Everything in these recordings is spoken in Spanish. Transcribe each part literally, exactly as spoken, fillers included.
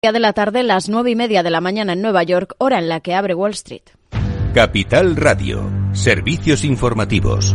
De la tarde, las nueve y media de la mañana en Nueva York, hora en la que abre Wall Street. Capital Radio, servicios informativos.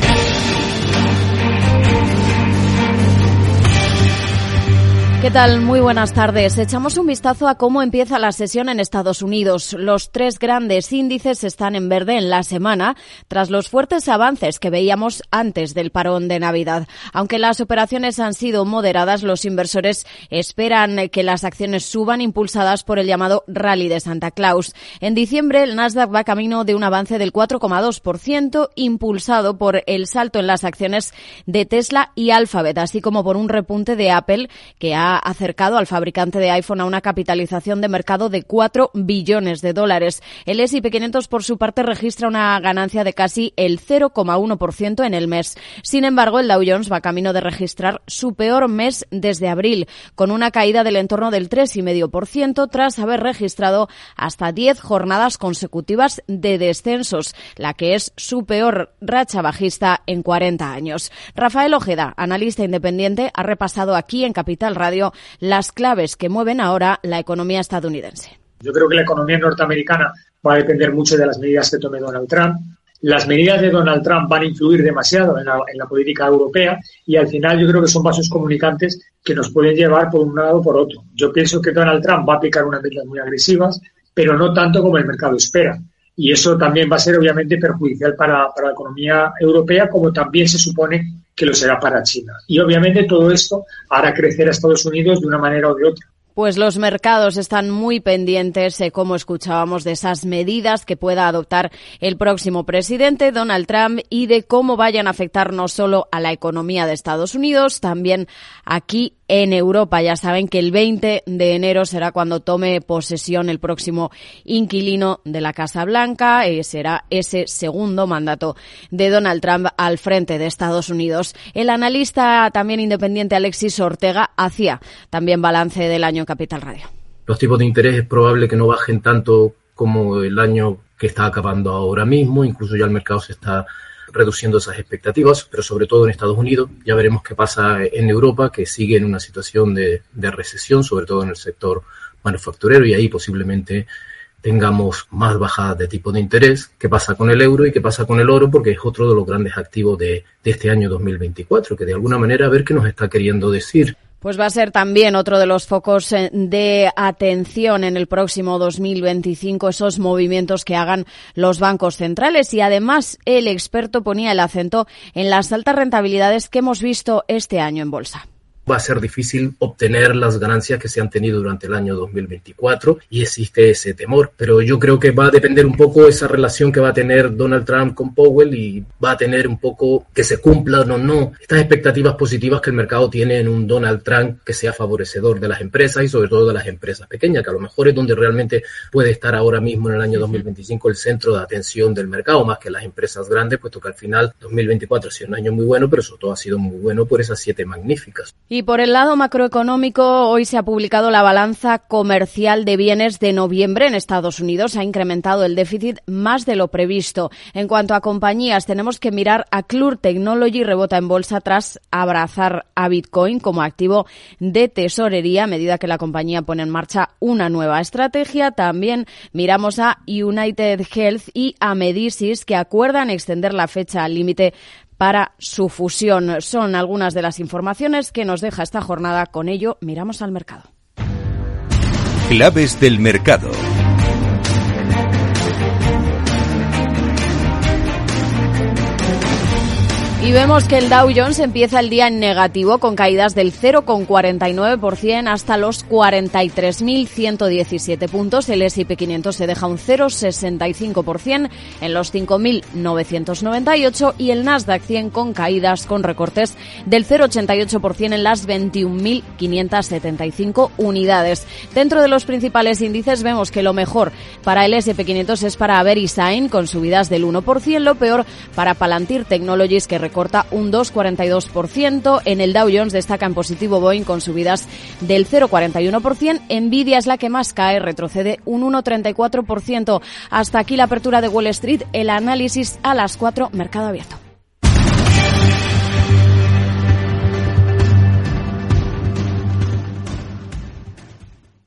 ¿Qué tal? Muy buenas tardes. Echamos un vistazo a cómo empieza la sesión en Estados Unidos. Los tres grandes índices están en verde en la semana, tras los fuertes avances que veíamos antes del parón de Navidad. Aunque las operaciones han sido moderadas, los inversores esperan que las acciones suban, impulsadas por el llamado Rally de Santa Claus. En diciembre, el Nasdaq va camino de un avance del cuatro coma dos por ciento, impulsado por el salto en las acciones de Tesla y Alphabet, así como por un repunte de Apple, que ha acercado al fabricante de iPhone a una capitalización de mercado de cuatro billones de dólares. El ese y pe quinientos, por su parte, registra una ganancia de casi el cero coma uno por ciento en el mes. Sin embargo, el Dow Jones va camino de registrar su peor mes desde abril, con una caída del entorno del tres coma cinco por ciento tras haber registrado hasta diez jornadas consecutivas de descensos, la que es su peor racha bajista en cuarenta años. Rafael Ojeda, analista independiente, ha repasado aquí en Capital Radio las claves que mueven ahora la economía estadounidense. Yo creo que la economía norteamericana va a depender mucho de las medidas que tome Donald Trump. Las medidas de Donald Trump van a influir demasiado en la, en la política europea y al final yo creo que son vasos comunicantes que nos pueden llevar por un lado o por otro. Yo pienso que Donald Trump va a aplicar unas medidas muy agresivas, pero no tanto como el mercado espera. Y eso también va a ser obviamente perjudicial para, para la economía europea, como también se supone que lo será para China. Y obviamente todo esto hará crecer a Estados Unidos de una manera o de otra. Pues los mercados están muy pendientes, eh, como escuchábamos, de esas medidas que pueda adoptar el próximo presidente, Donald Trump, y de cómo vayan a afectar no solo a la economía de Estados Unidos, también aquí en Europa. Ya saben que el veinte de enero será cuando tome posesión el próximo inquilino de la Casa Blanca. Eh, será ese segundo mandato de Donald Trump al frente de Estados Unidos. El analista también independiente Alexis Ortega hacía también balance del año en Capital Radio. Los tipos de interés es probable que no bajen tanto como el año que está acabando ahora mismo. Incluso ya el mercado se está reduciendo esas expectativas, pero sobre todo en Estados Unidos. Ya veremos qué pasa en Europa, que sigue en una situación de, de recesión, sobre todo en el sector manufacturero, y ahí posiblemente tengamos más bajadas de tipo de interés. ¿Qué pasa con el euro y qué pasa con el oro? Porque es otro de los grandes activos de, de este año dos mil veinticuatro, que de alguna manera a ver qué nos está queriendo decir. Pues va a ser también otro de los focos de atención en el próximo dos mil veinticinco, esos movimientos que hagan los bancos centrales. Y además el experto ponía el acento en las altas rentabilidades que hemos visto este año en bolsa. Va a ser difícil obtener las ganancias que se han tenido durante el año dos mil veinticuatro y existe ese temor. Pero yo creo que va a depender un poco esa relación que va a tener Donald Trump con Powell y va a tener un poco que se cumplan o no estas expectativas positivas que el mercado tiene en un Donald Trump que sea favorecedor de las empresas y sobre todo de las empresas pequeñas, que a lo mejor es donde realmente puede estar ahora mismo en el año dos mil veinticinco el centro de atención del mercado, más que las empresas grandes, puesto que al final dos mil veinticuatro ha sido un año muy bueno, pero sobre todo ha sido muy bueno por esas siete magníficas. Y por el lado macroeconómico, hoy se ha publicado la balanza comercial de bienes de noviembre en Estados Unidos. Ha incrementado el déficit más de lo previsto. En cuanto a compañías, tenemos que mirar a Clur Technology, rebota en bolsa tras abrazar a Bitcoin como activo de tesorería, a medida que la compañía pone en marcha una nueva estrategia. También miramos a United Health y a Medicis, que acuerdan extender la fecha límite para su fusión. Son algunas de las informaciones que nos deja esta jornada. Con ello, miramos al mercado. Claves del mercado. Y vemos que el Dow Jones empieza el día en negativo, con caídas del cero coma cuarenta y nueve por ciento hasta los cuarenta y tres mil ciento diecisiete puntos. El ese y pe quinientos se deja un cero coma sesenta y cinco por ciento en los cinco mil novecientos noventa y ocho y el Nasdaq cien con caídas, con recortes del cero coma ochenta y ocho por ciento en las veintiún mil quinientos setenta y cinco unidades. Dentro de los principales índices vemos que lo mejor para el ese y pe quinientos es para Verisign, con subidas del uno por ciento, lo peor para Palantir Technologies, que recorta un dos coma cuarenta y dos por ciento. En el Dow Jones destaca en positivo Boeing, con subidas del cero coma cuarenta y uno por ciento. Nvidia es la que más cae, retrocede un uno coma treinta y cuatro por ciento. Hasta aquí la apertura de Wall Street. El análisis a las cuatro, mercado abierto.